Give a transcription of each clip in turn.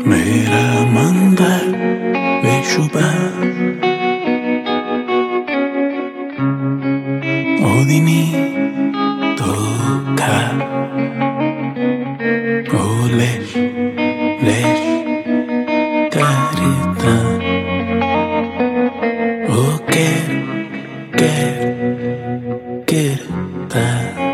मेरा मंदिर बेशुबा ओदिनी धोखा ओ लेश लेश करता ओ करता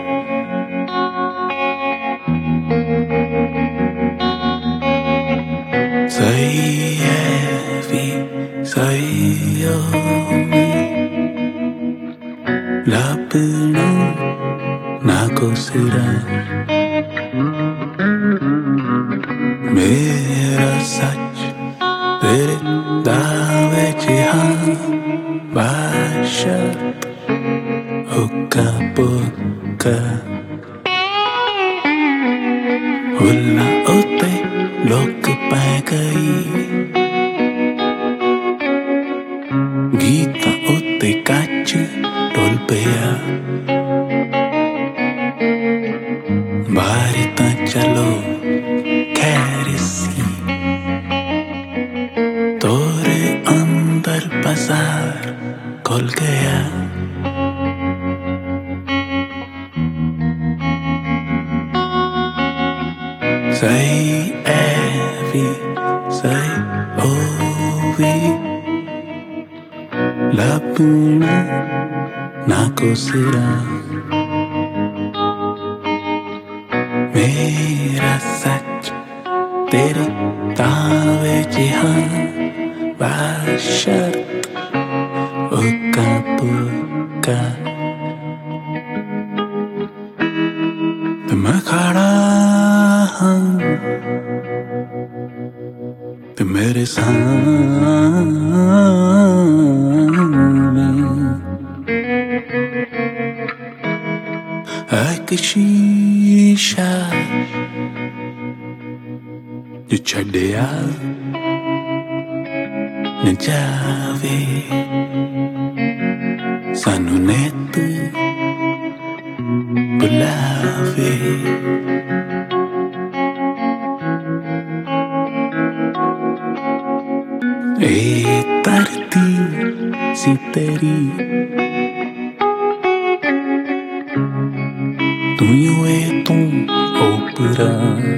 Sayevi, sayovi Lapna nakosira Mera sach tere daave jihan Bashat hukka pukka Hulla ote lok paa gayi Geeta utte kach tol piya Baari ta chalo khair si Tore andar bazaar khul gaya Say Evi, say Ovi Lapna nakosira Mera sach tere daave jihan Bashart ukka pukka मैं खड़ा हूँ तो मेरे सामने एक शीशा जो छड़िया न जावे सानू नेत बुलावे ए धरती सी तेरी तू यूं है तू ओपरा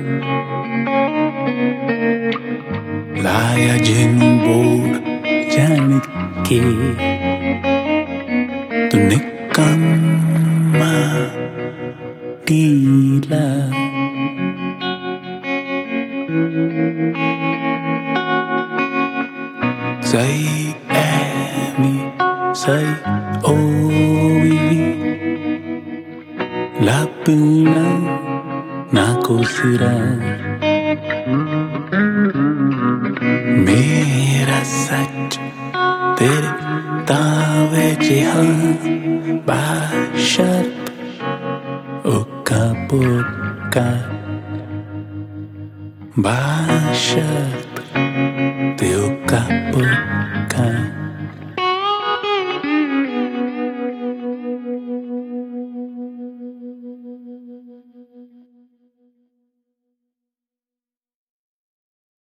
लाया जिनू बोल जान के तू निकम्मा टीला Say Emi, say Ovi Lapna nakosira Mera sach tere daave jihan Bashart ukka pukka Bashart